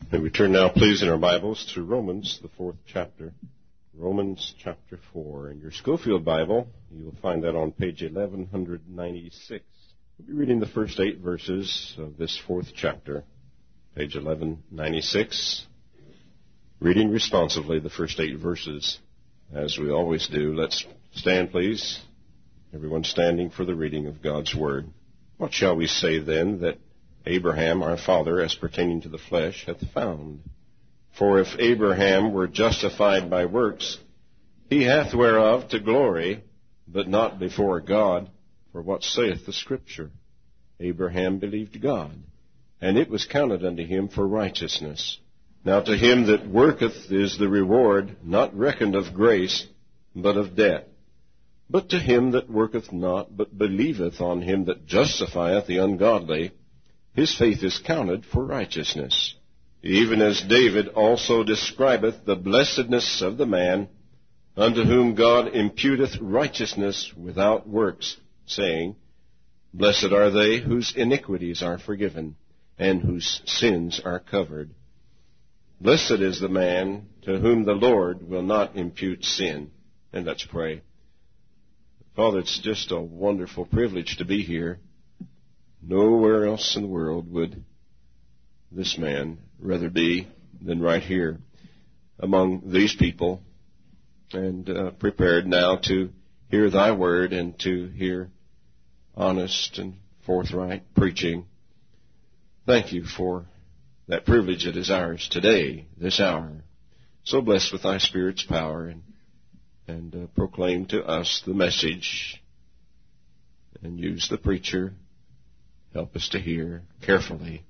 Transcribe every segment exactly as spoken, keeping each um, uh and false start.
May we turn now, please, in our Bibles to Romans, the fourth chapter. Romans chapter four. In your Schofield Bible, you will find that on page eleven ninety-six. We'll be reading the first eight verses of this fourth chapter, page eleven ninety-six. Reading responsively the first eight verses, as we always do. Let's stand, please. Everyone standing for the reading of God's Word. What shall we say then that Abraham, our father, as pertaining to the flesh, hath found? For if Abraham were justified by works, he hath whereof to glory, but not before God. For what saith the Scripture? Abraham believed God, and it was counted unto him for righteousness. Now to him that worketh is the reward not reckoned of grace, but of debt. But to him that worketh not, but believeth on him that justifieth the ungodly, his faith is counted for righteousness. Even as David also describeth the blessedness of the man, unto whom God imputeth righteousness without works, saying, Blessed are they whose iniquities are forgiven, and whose sins are covered. Blessed is the man to whom the Lord will not impute sin. And let's pray. Father, it's just a wonderful privilege to be here. Nowhere else in the world would this man rather be than right here among these people, and uh, prepared now to hear thy word and to hear honest and forthright preaching. Thank you for that privilege that is ours today, this hour. So blessed with thy Spirit's power, and, and uh, proclaim to us the message, and use the preacher. Help us to hear carefully.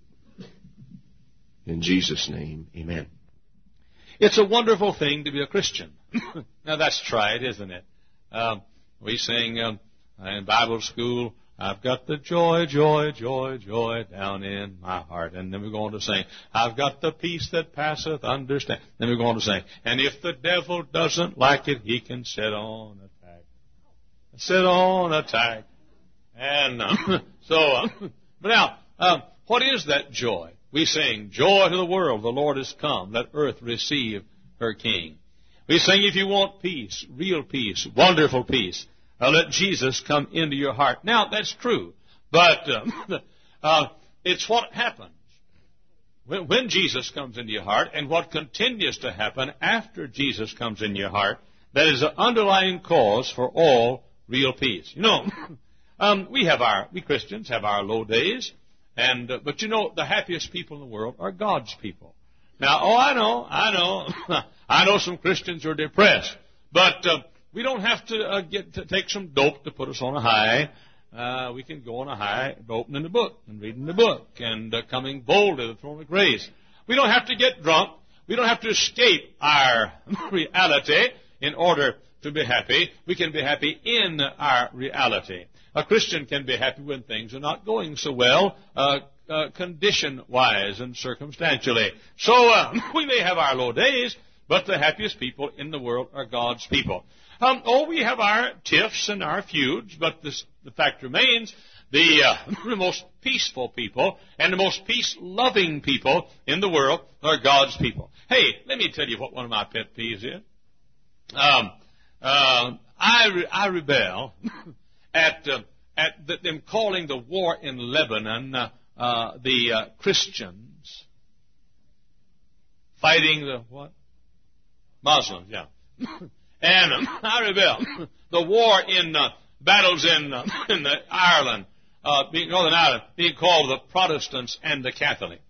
In Jesus' name, amen. It's a wonderful thing to be a Christian. Now that's tried, isn't it? Um, we sing um, in Bible school, I've got the joy, joy, joy, joy down in my heart. And then we go on to sing, I've got the peace that passeth understanding. Then we go on to sing, and if the devil doesn't like it, he can sit on attack. Sit on attack. And uh, so, uh, but now, um, what is that joy? We sing, joy to the world, the Lord is come, let earth receive her King. We sing, if you want peace, real peace, wonderful peace, uh, let Jesus come into your heart. Now, that's true, but uh, uh, it's what happens when, when Jesus comes into your heart, and what continues to happen after Jesus comes in your heart, that is an underlying cause for all real peace. You know, Um, we have our, we Christians have our low days, and, uh, but you know, the happiest people in the world are God's people. Now, oh, I know, I know, I know some Christians are depressed, but, uh, we don't have to, uh, get, to take some dope to put us on a high. Uh, we can go on a high by opening the book and reading the book and, uh, coming bold to the throne of grace. We don't have to get drunk. We don't have to escape our reality in order to be happy. We can be happy in our reality. A Christian can be happy when things are not going so well, uh, uh, condition-wise and circumstantially. So uh, we may have our low days, but the happiest people in the world are God's people. Um, oh, we have our tiffs and our feuds, but this, the fact remains, the, uh, the most peaceful people and the most peace-loving people in the world are God's people. Hey, let me tell you what one of my pet peeves is. Um, uh, I, re- I rebel at uh, at the, them calling the war in Lebanon uh, uh, the uh, Christians fighting the what? Muslims, yeah. And um, I rebel. The war in uh, battles in uh, in the Ireland, uh, being Northern Ireland, being called the Protestants and the Catholics.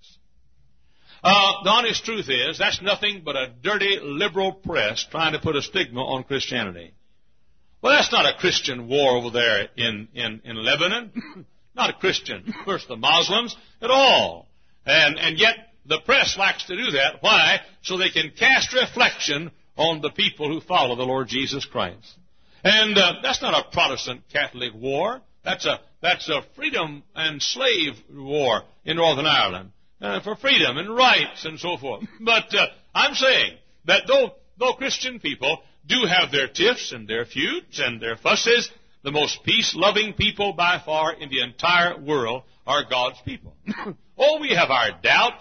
Uh, the honest truth is that's nothing but a dirty liberal press trying to put a stigma on Christianity. Well, that's not a Christian war over there in, in, in Lebanon. Not a Christian versus the Muslims at all. And, and yet the press likes to do that. Why? So they can cast reflection on the people who follow the Lord Jesus Christ. And uh, that's not a Protestant Catholic war. That's a, that's a freedom and slave war in Northern Ireland. Uh, for freedom and rights and so forth. But uh, I'm saying that though, though Christian people do have their tiffs and their feuds and their fusses, the most peace-loving people by far in the entire world are God's people. Oh, we have our doubts,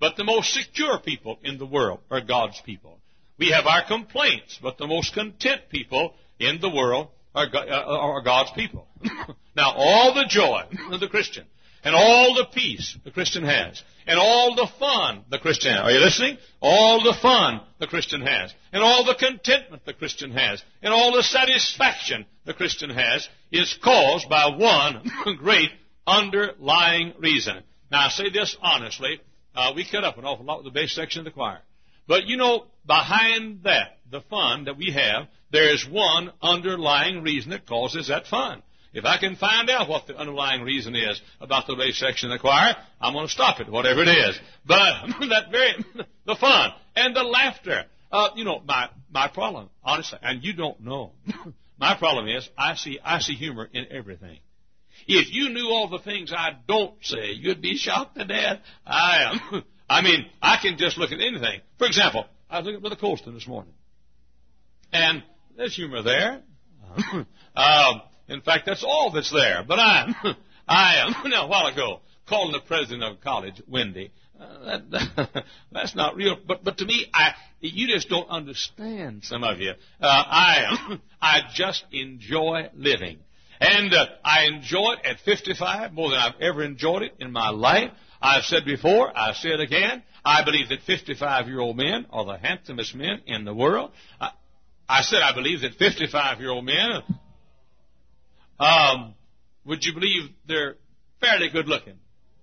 but the most secure people in the world are God's people. We have our complaints, but the most content people in the world are, are God's people. Now, all the joy of the Christian, and all the peace the Christian has, and all the fun the Christian has. Are you listening? All the fun the Christian has, and all the contentment the Christian has, and all the satisfaction the Christian has is caused by one great underlying reason. Now, I say this honestly. Uh, we cut up an awful lot with the bass section of the choir. But, you know, behind that, the fun that we have, there is one underlying reason that causes that fun. If I can find out what the underlying reason is about the bass section of the choir, I'm going to stop it, whatever it is. But that very, the fun and the laughter. Uh, you know, my, my problem, honestly, and you don't know, my problem is I see, I see humor in everything. If you knew all the things I don't say, you'd be shocked to death. I am. I mean, I can just look at anything. For example, I was looking at Brother Colston this morning. And there's humor there. uh, in fact, that's all that's there. But I am, I am, now, a while ago, calling the president of college Wendy. Uh, that, that, that's not real. But, but to me, I, you just don't understand, some of you. Uh, I am, I just enjoy living. And uh, I enjoy it at fifty-five more than I've ever enjoyed it in my life. I've said before, I say it again, I believe that fifty-five-year-old men are the handsomest men in the world. I, I said I believe that fifty-five-year-old men, um, would you believe they're fairly good looking?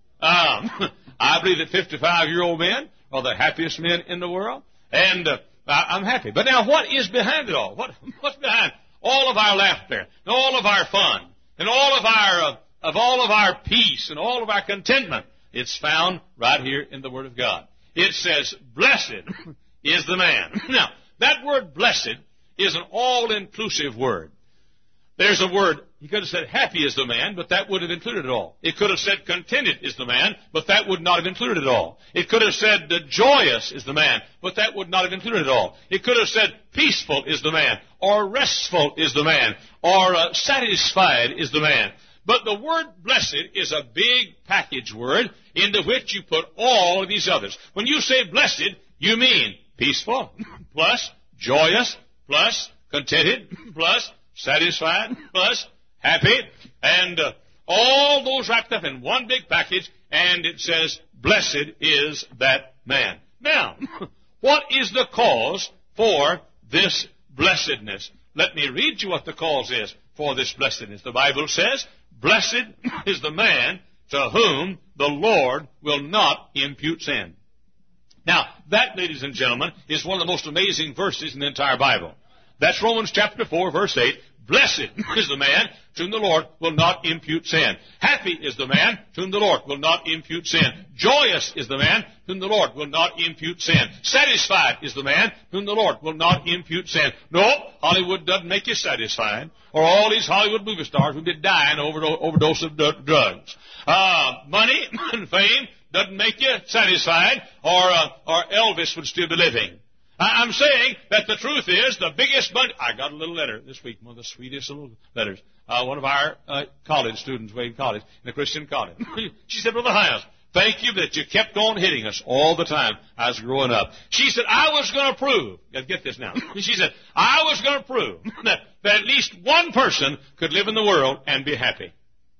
Um, I believe that fifty-five-year-old men are the happiest men in the world. And uh, I, I'm happy. But now what is behind it all? What, what's behind all of our laughter, and all of our fun, and all of our, uh, of all of our peace, and all of our contentment? It's found right here in the Word of God. It says, blessed is the man. Now, that word blessed is an all-inclusive word. There's a word, he could have said happy is the man, but that would have included it all. It could have said contented is the man, but that would not have included it all. It could have said uh, joyous is the man, but that would not have included it all. It could have said peaceful is the man, or restful is the man, or uh, satisfied is the man. But the word blessed is a big package word into which you put all of these others. When you say blessed, you mean peaceful, plus joyous, plus contented, plus satisfied, plus happy, and uh, all those wrapped up in one big package, and it says, blessed is that man. Now, what is the cause for this blessedness? Let me read you what the cause is for this blessedness. The Bible says, blessed is the man to whom the Lord will not impute sin. Now, that, ladies and gentlemen, is one of the most amazing verses in the entire Bible. That's Romans chapter four, verse eight. Blessed is the man to whom the Lord will not impute sin. Happy is the man to whom the Lord will not impute sin. Joyous is the man to whom the Lord will not impute sin. Satisfied is the man to whom the Lord will not impute sin. No, Hollywood doesn't make you satisfied, or all these Hollywood movie stars would be dying over overdose of drugs. Uh, money and fame doesn't make you satisfied, or uh, or Elvis would still be living. I'm saying that the truth is the biggest money. I got a little letter this week, one of the sweetest little letters. Uh, one of our uh, college students, Wayne College, in a Christian college. She said, Brother Hiles, thank you that you kept on hitting us all the time I was growing up. She said, I was going to prove, get this now. She said, I was going to prove that, that at least one person could live in the world and be happy.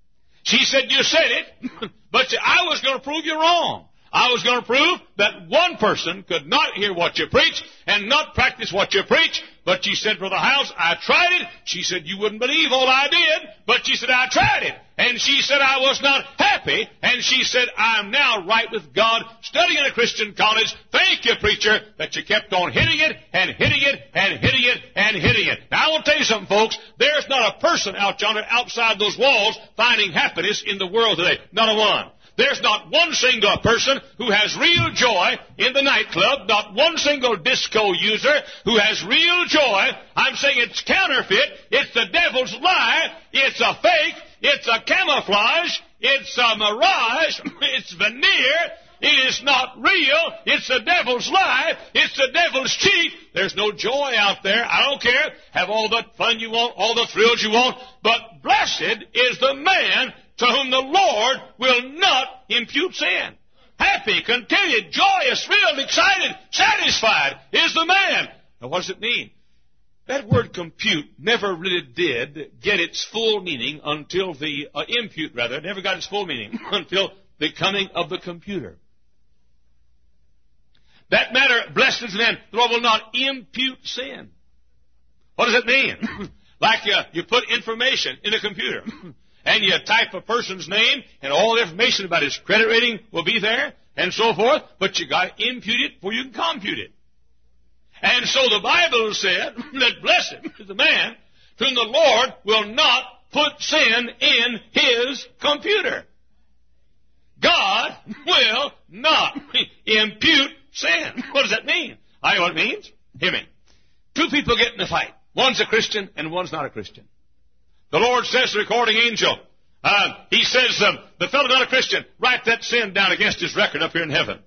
She said, you said it, but I was going to prove you wrong. I was going to prove that one person could not hear what you preach and not practice what you preach. But she said, Brother Hiles, I tried it. She said, you wouldn't believe all I did. But she said, I tried it. And she said, I was not happy. And she said, I'm now right with God, studying in a Christian college. Thank you, preacher, that you kept on hitting it and hitting it and hitting it and hitting it. Now, I want to tell you something, folks. There's not a person out yonder outside those walls finding happiness in the world today. Not a one. There's not one single person who has real joy in the nightclub, not one single disco user who has real joy. I'm saying it's counterfeit, it's the devil's lie, it's a fake, it's a camouflage, it's a mirage, it's veneer, it is not real, it's the devil's lie, it's the devil's cheat. There's no joy out there. I don't care. Have all the fun you want, all the thrills you want, but blessed is the man to whom the Lord will not impute sin. happy, contented, joyous, thrilled, excited, satisfied is the man. Now what does it mean? That word compute never really did get its full meaning until the, uh, impute rather, never got its full meaning until the coming of the computer. That matter, blessed is the man, the Lord will not impute sin. What does it mean? Like uh, you put information in a computer, and you type a person's name, and all the information about his credit rating will be there, and so forth, but you got to impute it before you can compute it. And so the Bible said that blessed is the man whom the Lord will not put sin in his computer. God will not impute sin. What does that mean? I know what it means. Hear me. Two people get in a fight. One's a Christian and one's not a Christian. The Lord says to the recording angel, uh, he says, um, the fellow not a Christian, write that sin down against his record up here in heaven.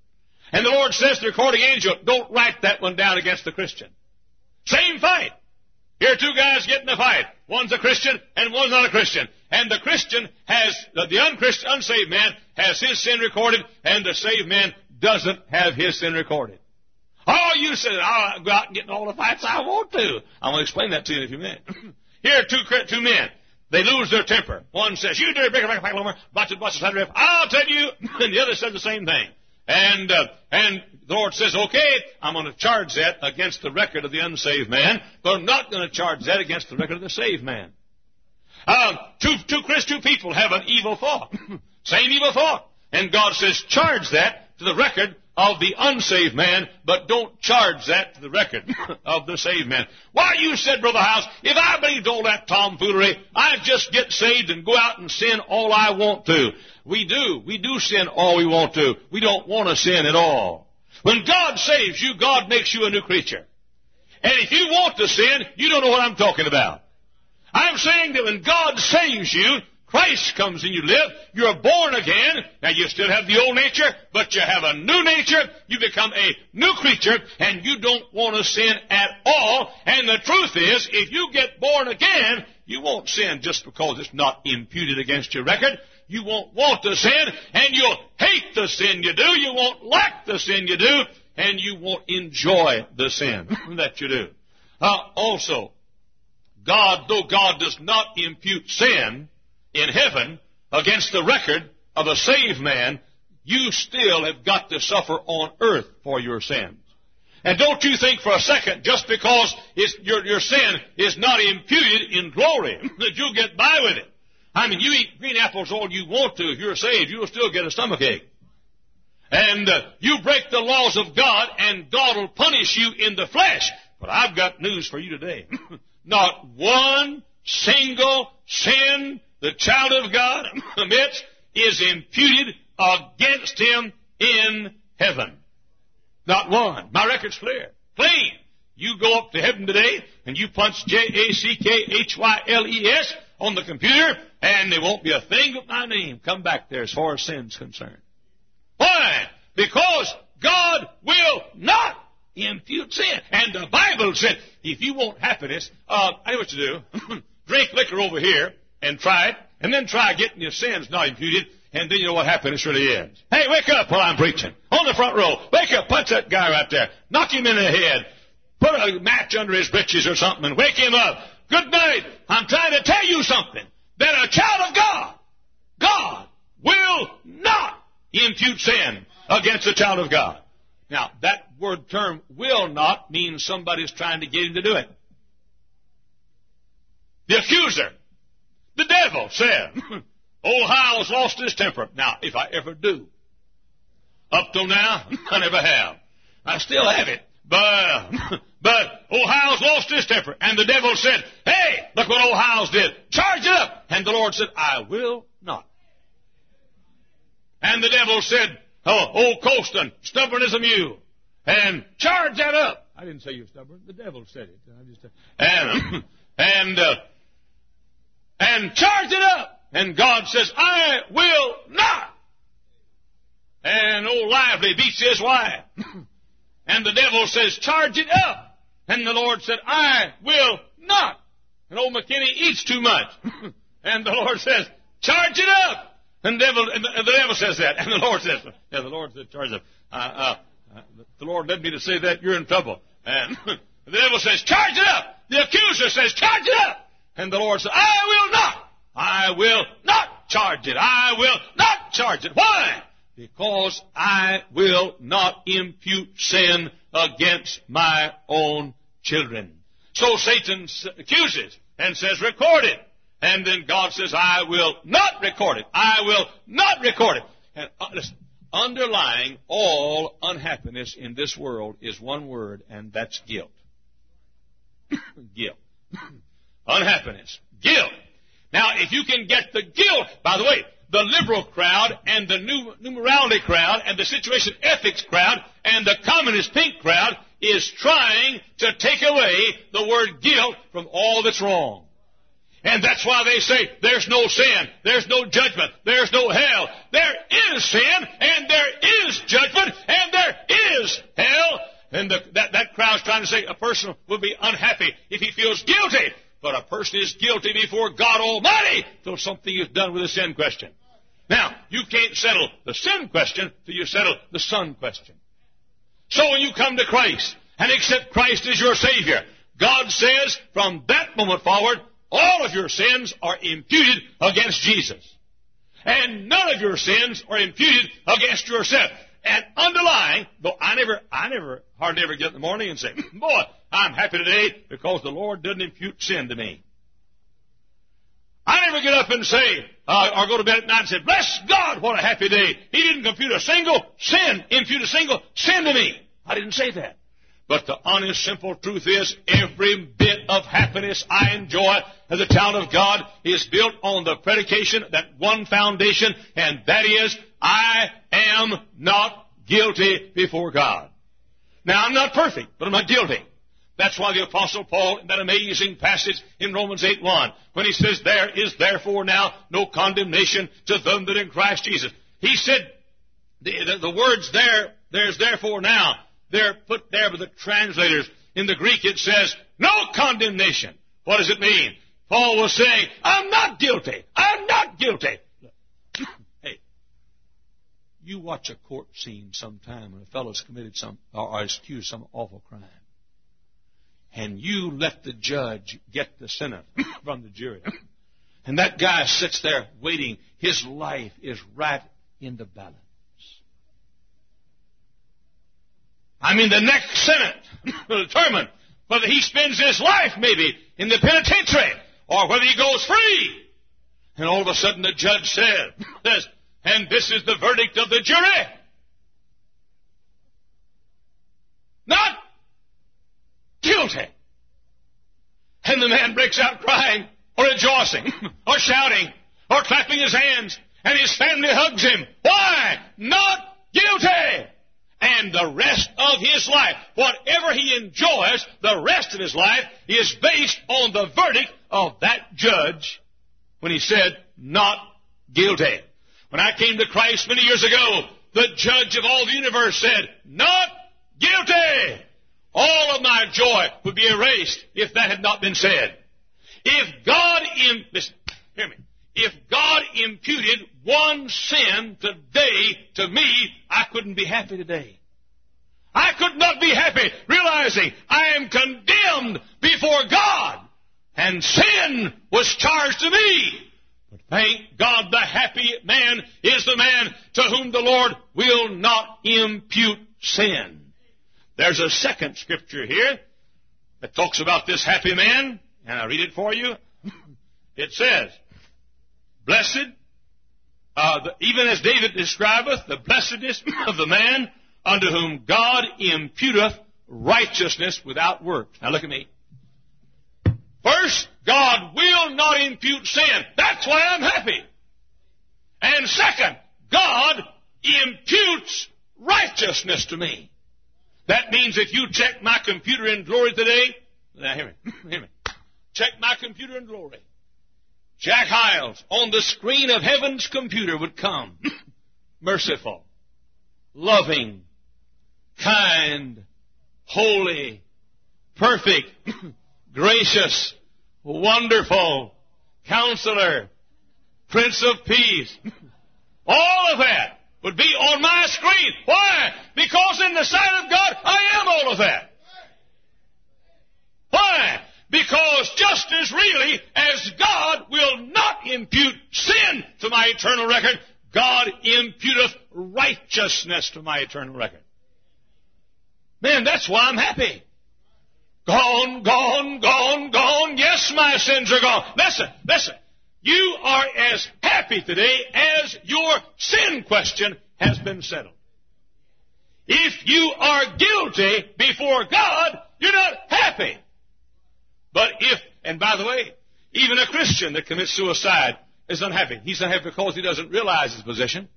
And the Lord says to the recording angel, don't write that one down against the Christian. Same fight. Here are two guys getting a fight. One's a Christian and one's not a Christian. And the Christian has, uh, the unchristian, unsaved man has his sin recorded, and the saved man doesn't have his sin recorded. Oh, you said, I'll go out and get in all the fights I want to. I'm going to explain that to you in a few minutes. Here are two, two men. They lose their temper. One says, you dirty breaker, breaker, breaker, breaker, botch it, botch it, breaker, I'll tell you. And the other says the same thing. And, uh, and the Lord says, okay, I'm going to charge that against the record of the unsaved man, but I'm not going to charge that against the record of the saved man. Uh, two, two, two people have an evil thought. Same evil thought. And God says, charge that to the record of the unsaved man, but don't charge that to the record of the saved man. Why, you said, Brother House, if I believed all that tomfoolery, I'd just get saved and go out and sin all I want to. We do. We do sin all we want to. We don't want to sin at all. When God saves you, God makes you a new creature. And if you want to sin, you don't know what I'm talking about. I'm saying that when God saves you, Christ comes and you live. You're born again. Now, you still have the old nature, but you have a new nature. You become a new creature, and you don't want to sin at all. And the truth is, if you get born again, you won't sin just because it's not imputed against your record. You won't want to sin, and you'll hate the sin you do. You won't like the sin you do, and you won't enjoy the sin that you do. Uh, also, God, though God does not impute sin in heaven against the record of a saved man, you still have got to suffer on earth for your sins. And don't you think for a second, just because it's, your, your sin is not imputed in glory, that you'll get by with it. I mean, you eat green apples all you want to. If you're saved, you'll still get a stomachache. And uh, you break the laws of God, and God will punish you in the flesh. But I've got news for you today. Not one single sin the child of God commits is imputed against him in heaven. Not one. My record's clear. Clean. You go up to heaven today, and you punch J A C K H Y L E S on the computer, and there won't be a thing but my name come back there as far as sin's concerned. Why? Because God will not impute sin. And the Bible said, if you want happiness, uh, I know what you do. Drink liquor over here and try it, and then try getting your sins not imputed, and then you know what happiness really is. Hey, wake up while I'm preaching. On the front row. Wake up, punch that guy right there. Knock him in the head. Put a match under his britches or something and wake him up. Good night. I'm trying to tell you something. That a child of God, God will not impute sin against a child of God. Now, that word term, will not, means somebody's trying to get him to do it. The accuser, the devil, said, old Hiles lost his temper. Now, if I ever do, up till now, I never have. I still have it. But, but old Hiles lost his temper. And the devil said, hey, look what old Hiles did. Charge it up. And the Lord said, I will not. And the devil said, oh, old Colston, stubborn as a mule. And charge that up. I didn't say you're stubborn. The devil said it. I just, and, and, uh, and charge it up. And God says, I will not. And old Lively beats his wife. And the devil says, charge it up. And the Lord said, I will not. And old McKinney eats too much. And the Lord says, charge it up. And the devil, and the, and the devil says that. And the Lord says, yeah, the Lord's in charge of, uh, uh, uh, the Lord led me to say that, you're in trouble. And the devil says, charge it up. The accuser says, charge it up. And the Lord says, I will not. I will not charge it. I will not charge it. Why? Because I will not impute sin against my own children. So Satan accuses and says, record it. And then God says, I will not record it. I will not record it. And uh, listen, underlying all unhappiness in this world is one word, and that's guilt. Guilt. Unhappiness. Guilt. Now, if you can get the guilt, by the way, the liberal crowd and the new numerality crowd and the situation ethics crowd and the communist pink crowd is trying to take away the word guilt from all that's wrong. And that's why they say there's no sin, there's no judgment, there's no hell. There is sin, and there is judgment, and there is hell. And the, that, that crowd's trying to say a person will be unhappy if he feels guilty. But a person is guilty before God Almighty till something is done with the sin question. Now, you can't settle the sin question till you settle the son question. So when you come to Christ and accept Christ as your Savior, God says from that moment forward, all of your sins are imputed against Jesus. And none of your sins are imputed against yourself. And underlying, though I never, I never, hardly ever get in the morning and say, boy, I'm happy today because the Lord didn't impute sin to me. I never get up and say, uh, or go to bed at night and say, bless God, what a happy day. He didn't compute a single sin, impute a single sin to me. I didn't say that. But the honest, simple truth is, every bit of happiness I enjoy as a child of God is built on the predication, that one foundation, and that is, I am not guilty before God. Now, I'm not perfect, but I'm not guilty. That's why the Apostle Paul, in that amazing passage in Romans eight one, when he says, there is therefore now no condemnation to them that are in Christ Jesus. He said, the, the, the words there, there's therefore now, they're put there by the translators. In the Greek it says, no condemnation. What does it mean? Paul was saying, I'm not guilty. I'm not guilty. Hey, you watch a court scene sometime when a fellow's committed some, or is accused of some awful crime. And you let the judge get the sentence from the jury. And that guy sits there waiting. His life is right in the balance. I mean, the next sentence will determine whether he spends his life maybe in the penitentiary or whether he goes free. And all of a sudden the judge says, and this is the verdict of the jury. Not guilty. And the man breaks out crying or rejoicing or shouting or clapping his hands, and his family hugs him. Why? Not guilty. And the rest of his life, whatever he enjoys, the rest of his life is based on the verdict of that judge when he said, not guilty. When I came to Christ many years ago, the judge of all the universe said, not guilty. All of my joy would be erased if that had not been said. If God, im- listen, hear me. If God imputed one sin today to me, I couldn't be happy today. I could not be happy realizing I am condemned before God and sin was charged to me. But thank God, the happy man is the man to whom the Lord will not impute sin. There's a second scripture here that talks about this happy man, and I read it for you. It says, blessed, uh, the, even as David describeth, the blessedness of the man unto whom God imputeth righteousness without works. Now look at me. First, God will not impute sin. That's why I'm happy. And second, God imputes righteousness to me. That means if you check my computer in glory today, now hear me, hear me. Check my computer in glory. Jack Hyles on the screen of heaven's computer would come. Merciful, loving, kind, holy, perfect, gracious, wonderful, counselor, Prince of Peace, all of that would be on my screen. Why? Because in the sight of God, I am all of that. Why? Because just as really as God will not impute sin to my eternal record, God imputeth righteousness to my eternal record. Man, that's why I'm happy. Gone, gone, gone, gone. Yes, my sins are gone. Listen, listen. You are as happy today as your sin question has been settled. If you are guilty before God, you're not happy. But if, and by the way, even a Christian that commits suicide is unhappy. He's unhappy because he doesn't realize his position.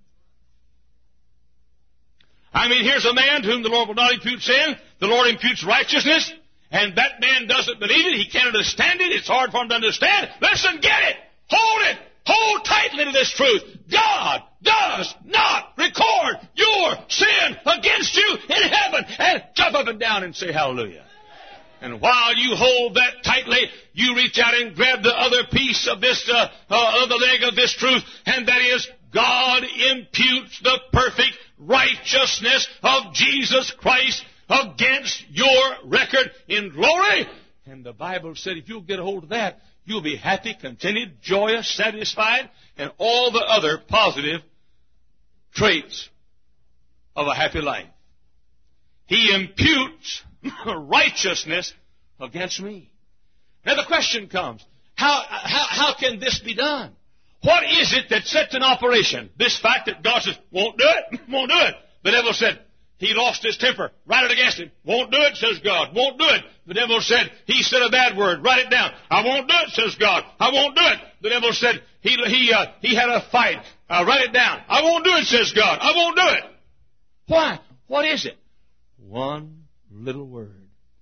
I mean, here's a man to whom the Lord will not impute sin. The Lord imputes righteousness. And that man doesn't believe it. He can't understand it. It's hard for him to understand. Listen, get it. Hold it. Hold tightly to this truth. God does not record your sin against you in heaven. And jump up and down and say hallelujah. And while you hold that tightly, you reach out and grab the other piece of this, uh, uh, other leg of this truth, and that is God imputes the perfect righteousness of Jesus Christ against your record in glory. And the Bible said if you'll get a hold of that, you'll be happy, contented, joyous, satisfied, and all the other positive traits of a happy life. He imputes righteousness against me. Now the question comes, how, how, how can this be done? What is it that sets in operation this fact that God says, won't do it, won't do it? The devil said, he lost his temper. Write it against him. Won't do it, says God. Won't do it. The devil said, he said a bad word. Write it down. I won't do it, says God. I won't do it. The devil said, he, he, uh, he had a fight. Uh, write it down. I won't do it, says God. I won't do it. Why? What is it? One little word.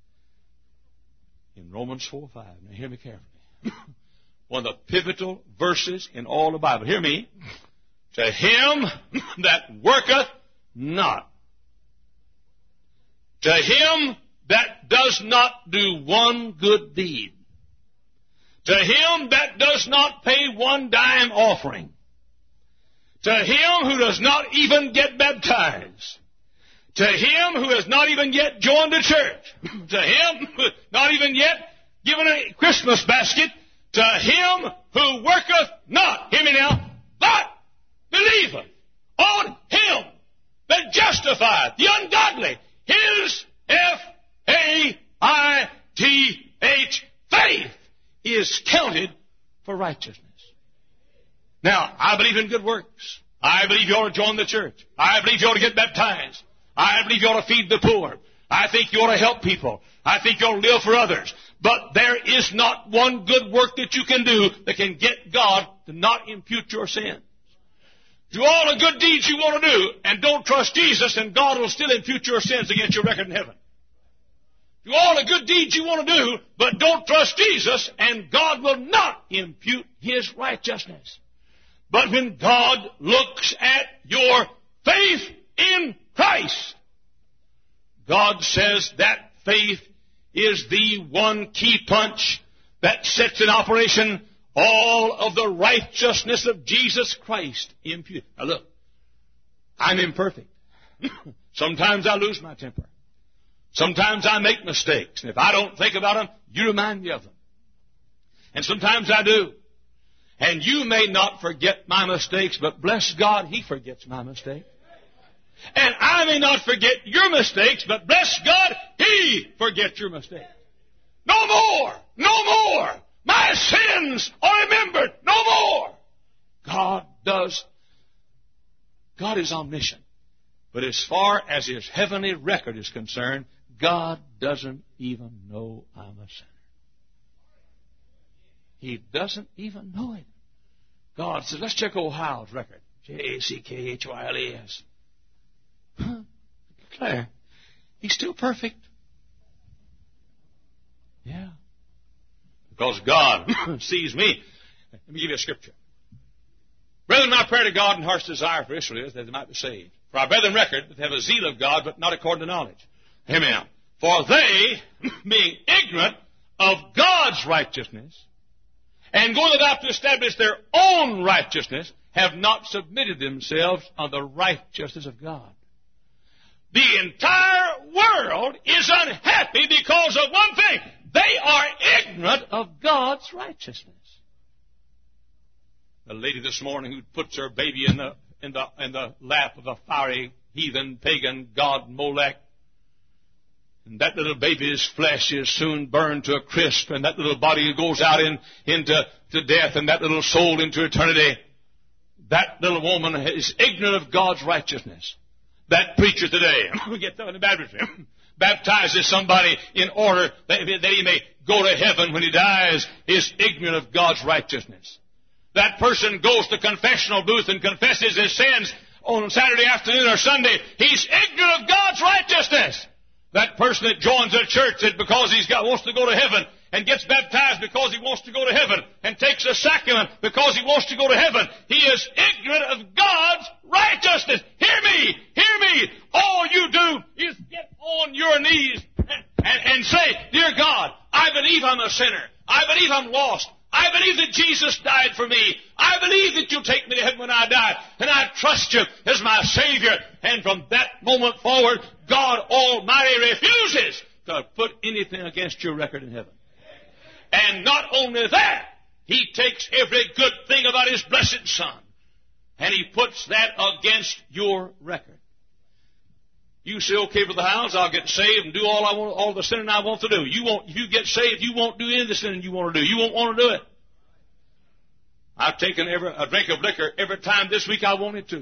In Romans four five. Now hear me carefully. One of the pivotal verses in all the Bible. Hear me. To him that worketh not. To him that does not do one good deed. To him that does not pay one dime offering. To him who does not even get baptized. To him who has not even yet joined the church. To him who has not even yet given a Christmas basket. To him who worketh not. Hear me now. But believeth on him that justifieth the ungodly. His F A I T H, faith, is counted for righteousness. Now, I believe in good works. I believe you ought to join the church. I believe you ought to get baptized. I believe you ought to feed the poor. I think you ought to help people. I think you ought to live for others. But there is not one good work that you can do that can get God to not impute your sins. Do all the good deeds you want to do and don't trust Jesus, and God will still impute your sins against your record in heaven. Do all the good deeds you want to do, but don't trust Jesus, and God will not impute His righteousness. But when God looks at your faith in Christ, God says that faith is the one key punch that sets in operation all of the righteousness of Jesus Christ imputed. Now look, I'm imperfect. Sometimes I lose my temper. Sometimes I make mistakes. And if I don't think about them, you remind me of them. And sometimes I do. And you may not forget my mistakes, but bless God, He forgets my mistakes. And I may not forget your mistakes, but bless God, He forgets your mistakes. No more! No more! My sins are remembered. No more. God does. God is omniscient. But as far as His heavenly record is concerned, God doesn't even know I'm a sinner. He doesn't even know it. God says, let's check old Hyle's record. J A C K H Y L E S. Huh? Claire, he's still perfect. Yeah. Because God sees me. Let me give you a scripture. Brethren, my prayer to God and heart's desire for Israel is that they might be saved. For our brethren record that they have a zeal of God, but not according to knowledge. Hear me now. For they, being ignorant of God's righteousness, and going about to establish their own righteousness, have not submitted themselves on the righteousness of God. The entire world is unhappy because of one thing. They are ignorant of God's righteousness. The lady this morning who puts her baby in the in the in the lap of a fiery heathen pagan god Molech, and that little baby's flesh is soon burned to a crisp, and that little body goes out in, into to death, and that little soul into eternity. That little woman is ignorant of God's righteousness. That preacher today, we get that in the baptistry, baptizes somebody in order that, that he may go to heaven when he dies, is ignorant of God's righteousness. That person goes to confessional booth and confesses his sins on Saturday afternoon or Sunday. He's ignorant of God's righteousness. That person that joins a church that because he's got wants to go to heaven and gets baptized because he wants to go to heaven and takes a sacrament because he wants to go to heaven, he is ignorant of God's righteousness. Hear me, hear me. All you do is get on your knees and, and, and say, dear God, I believe I'm a sinner. I believe I'm lost. I believe that Jesus died for me. I believe that you'll take me to heaven when I die. And I trust you as my Savior. And from that moment forward, God Almighty refuses to put anything against your record in heaven. And not only that, He takes every good thing about His blessed Son, and He puts that against your record. You say, okay, for the house, I'll get saved and do all I want, all the sinning I want to do. You won't, if you get saved, you won't do any of the sinning you want to do. You won't want to do it. I've taken every, a drink of liquor every time this week I wanted to.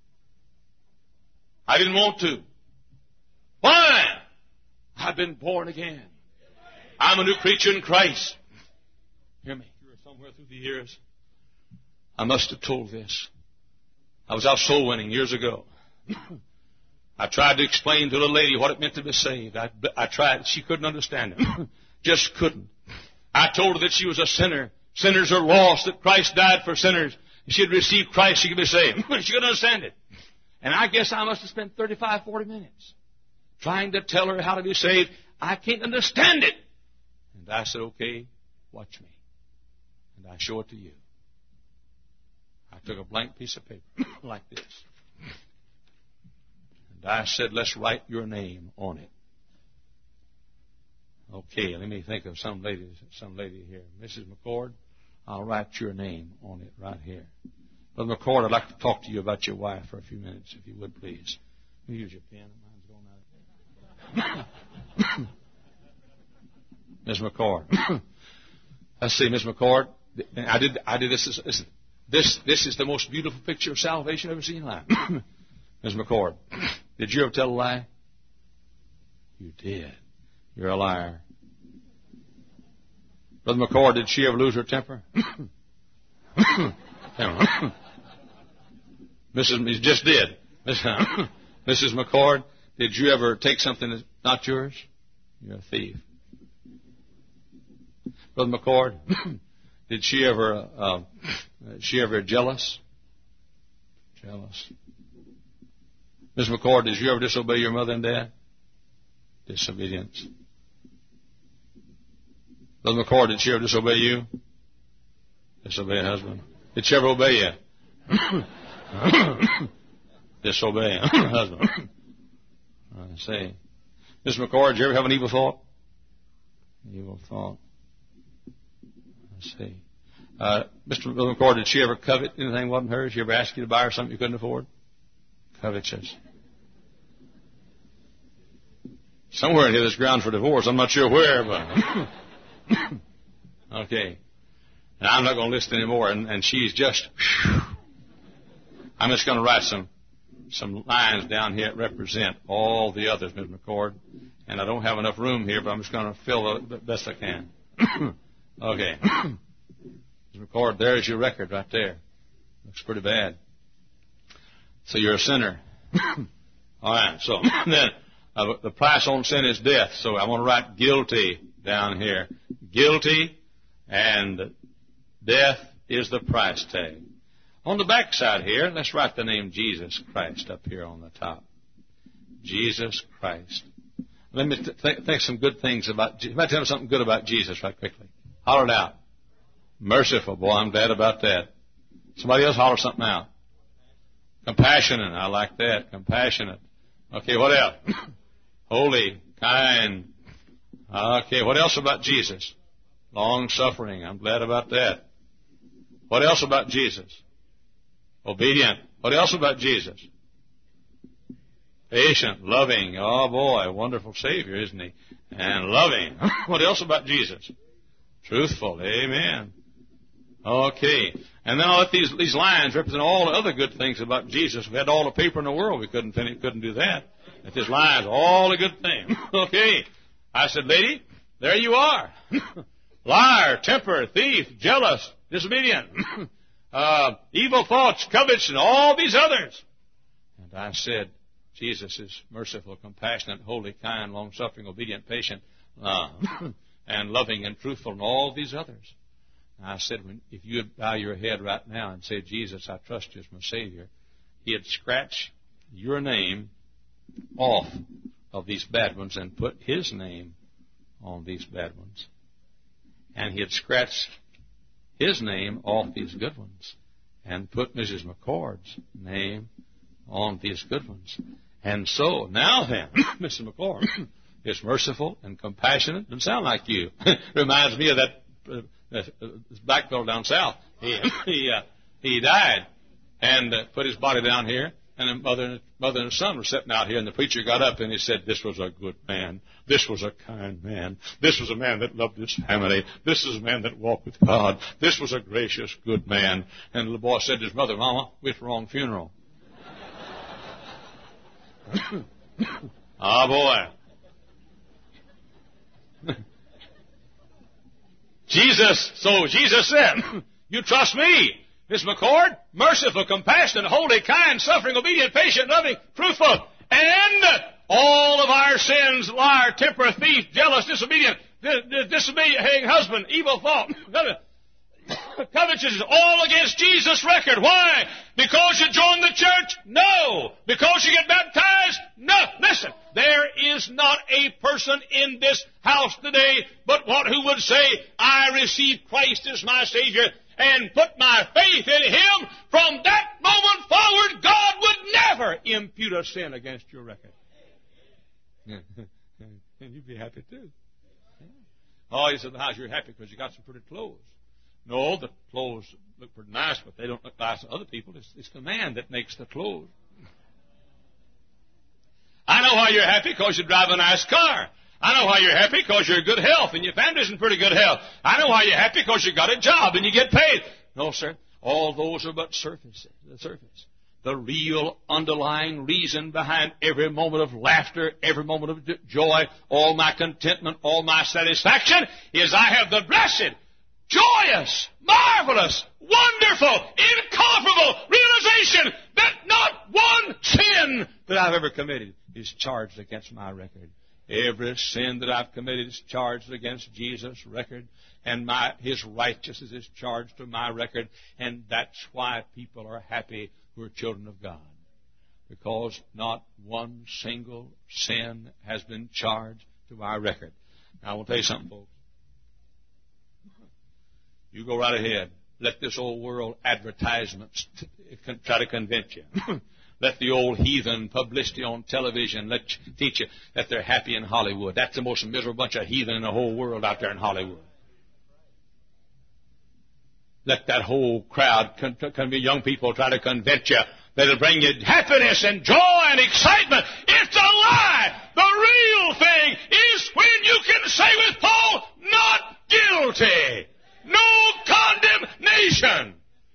I didn't want to. Why? I've been born again. I'm a new creature in Christ. Hear me. You're somewhere through the years. I must have told this. I was out soul winning years ago. I tried to explain to the lady what it meant to be saved. I, I tried. She couldn't understand it. Just couldn't. I told her that she was a sinner. Sinners are lost, that Christ died for sinners. If she had received Christ, she could be saved. She couldn't understand it. And I guess I must have spent thirty-five, forty minutes trying to tell her how to be saved. I can't understand it. And I said, okay, watch me. And I show it to you. I took a blank piece of paper like this. And I said, let's write your name on it. Okay, let me think of some lady, some lady here. Missus McCord, I'll write your name on it right here. Brother McCord, I'd like to talk to you about your wife for a few minutes, if you would, please. Use your pen. Mine's going out. Miss McCord. Let's see, Miss McCord. I did. I did this. This. This, this is the most beautiful picture of salvation I've ever seen in life. Miss McCord, did you ever tell a lie? You did. You're a liar. Brother McCord, did she ever lose her temper? Missus You just did. Missus McCord, did you ever take something that's not yours? You're a thief. Brother McCord, did she ever, uh, she ever jealous? Jealous. Miss McCord, did you ever disobey your mother and dad? Disobedience. Brother McCord, did she ever disobey you? Disobey a husband. Did she ever obey you? Disobey a husband. I see. Miss McCord, did you ever have an evil thought? Evil thought. I see. Uh, Mister McCord, did she ever covet anything wasn't hers? She ever asked you to buy her something you couldn't afford? Covetous. Somewhere in here there's ground for divorce. I'm not sure where, but... Okay. Now, I'm not going to list anymore, and, and she's just... Whew. I'm just going to write some some lines down here that represent all the others, Miz McCord. And I don't have enough room here, but I'm just going to fill the best I can. Okay. Miz McCord, there's your record right there. Looks pretty bad. So you're a sinner. All right. So then uh, the price on sin is death. So I want to write guilty down here. Guilty, and death is the price tag. On the back side here, let's write the name Jesus Christ up here on the top. Jesus Christ. Let me th- th- think some good things about Jesus. Let me tell you something good about Jesus right quickly. Holler it out. Merciful. Boy, I'm glad about that. Somebody else holler something out. Compassionate. I like that. Compassionate. Okay, what else? Holy, kind. Okay, what else about Jesus? Long-suffering. I'm glad about that. What else about Jesus? Obedient. What else about Jesus? Patient, loving. Oh, boy, wonderful Savior, isn't he? And loving. What else about Jesus? Truthful. Amen. Okay. And then I'll let these, these lines represent all the other good things about Jesus. If we had all the paper in the world, we couldn't finish, couldn't do that. If these lines, all the good things. Okay. I said, lady, there you are. Liar, temper, thief, jealous, disobedient, uh, evil thoughts, covetous, and all these others. And I said, Jesus is merciful, compassionate, holy, kind, long-suffering, obedient, patient, uh, and loving and truthful, and all these others. And I said, when, if you would bow your head right now and say, Jesus, I trust you as my Savior, He'd scratch your name off of these bad ones and put His name on these bad ones. And He'd scratch His name off these good ones and put Missus McCord's name on these good ones. And so, now then, Missus McCord is merciful and compassionate. Doesn't sound like you. Reminds me of that uh, this black fellow down south. He he, uh, he died and uh, put his body down here. And then mother, mother and son were sitting out here, and the preacher got up and he said, this was a good man. This was a kind man. This was a man that loved his family. This is a man that walked with God. This was a gracious, good man. And the boy said to his mother, Mama, we went to the wrong funeral. Ah, boy. Jesus, so Jesus said, you trust me, Miss McCord, merciful, compassionate, holy, kind, suffering, obedient, patient, loving, truthful, and all of our sins, liar, temper, thief, jealous, disobedient, disobedient husband, evil thought, covetousness, all against Jesus' record. Why? Because you joined the church? No. Because you get baptized? No. Listen, there is not a person in this house today but what who would say, I receive Christ as my Savior and put my faith in Him. From that moment forward, God would never impute a sin against your record. And you'd be happy too. Oh, you said, how's you're happy because you got some pretty clothes. No, the clothes look pretty nice, but they don't look nice to other people. It's, it's the man that makes the clothes. I know why you're happy, because you drive a nice car. I know why you're happy, because you're in good health and your family's in pretty good health. I know why you're happy, because you got a job and you get paid. No, sir. All those are but surface, the surface. The real underlying reason behind every moment of laughter, every moment of joy, all my contentment, all my satisfaction is I have the blessed, joyous, marvelous, wonderful, incomparable realization that not one sin that I've ever committed is charged against my record. Every sin that I've committed is charged against Jesus' record, and my His righteousness is charged to my record, and that's why people are happy who are children of God, because not one single sin has been charged to our record. Now, I will tell you something, folks. You go right ahead. Let this old world advertisements t- try to convince you. Let the old heathen publicity on television let you, teach you that they're happy in Hollywood. That's the most miserable bunch of heathen in the whole world out there in Hollywood. Let that whole crowd, con- con- young people, try to convince you that it'll bring you happiness and joy and excitement. It's a lie. The real thing is when you can say with Paul, not guilty. No condemnation. I'm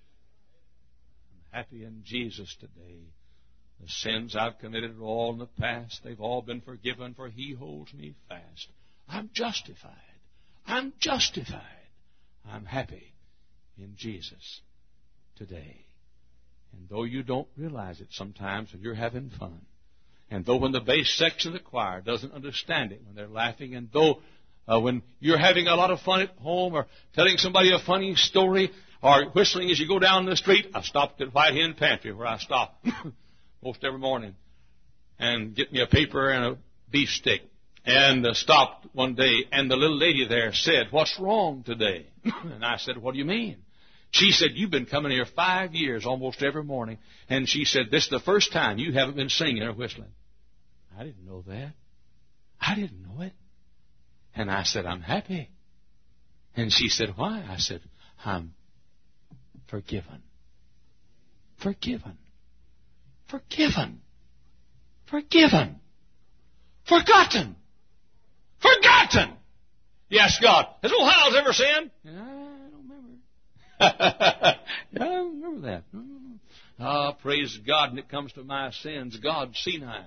happy in Jesus today. The sins I've committed are all in the past. They've all been forgiven, for He holds me fast. I'm justified. I'm justified. I'm happy in Jesus today. And though you don't realize it sometimes when you're having fun, and though when the bass section of the choir doesn't understand it when they're laughing, and though Uh, when you're having a lot of fun at home, or telling somebody a funny story, or whistling as you go down the street. I stopped at White Hen Pantry, where I stop most every morning, and get me a paper and a beef stick. And uh, stopped one day, and the little lady there said, "What's wrong today?" And I said, "What do you mean?" She said, you've been coming here five years almost every morning. And she said, this is the first time you haven't been singing or whistling. I didn't know that. I didn't know it. And I said, I'm happy. And she said, why? I said, I'm forgiven. Forgiven. Forgiven. Forgiven. Forgotten. Forgotten. Yes, God. Has old Hiles ever sinned? I don't remember. I don't remember that. Ah, oh, praise God. When it comes to my sins, God's senile.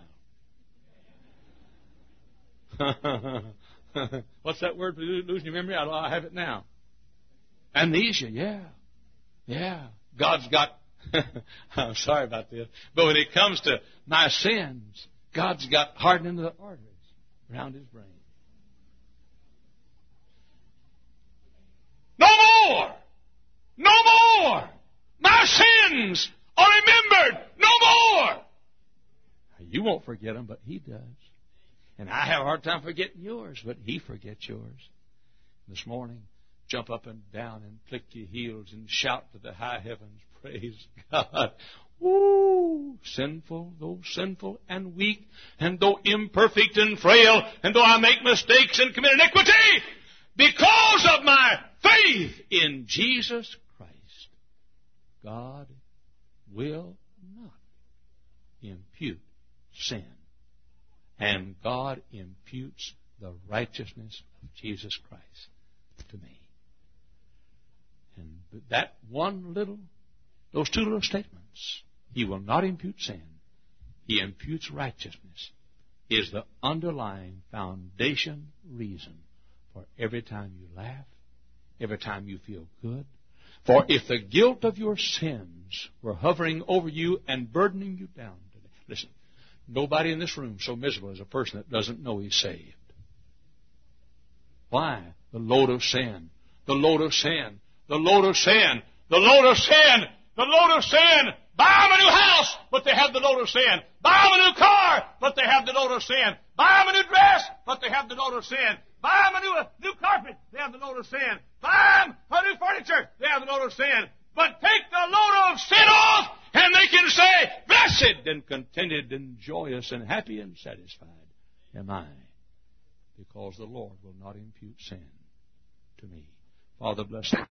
What's that word for losing your memory? I, I have it now. Amnesia, yeah. Yeah. God's got, I'm sorry about this, but when it comes to my sins, God's got hardening the arteries around his brain. No more! No more! My sins are remembered no more! You won't forget them, but he does. And I have a hard time forgetting yours, but he forgets yours. This morning, jump up and down and flick your heels and shout to the high heavens, praise God. Woo! Sinful, though sinful and weak, and though imperfect and frail, and though I make mistakes and commit iniquity, because of my faith in Jesus Christ, God will not impute sin. And God imputes the righteousness of Jesus Christ to me. And that one little, those two little statements, he will not impute sin, he imputes righteousness, is the underlying foundation reason for every time you laugh, every time you feel good. For if the guilt of your sins were hovering over you and burdening you down today, listen, nobody in this room so miserable as a person that doesn't know he's saved. Why? The load of sin. The load of sin. The load of sin. The load of sin. The load of sin. Buy them a new house, but they have the load of sin. Buy them a new car, but they have the load of sin. Buy them a new dress, but they have the load of sin. Buy them a new, new carpet, they have the load of sin. Buy them a new furniture, they have the load of sin. But take the load of sin off, and they can say, blessed and contented and joyous and happy and satisfied am I, because the Lord will not impute sin to me. Father, bless them.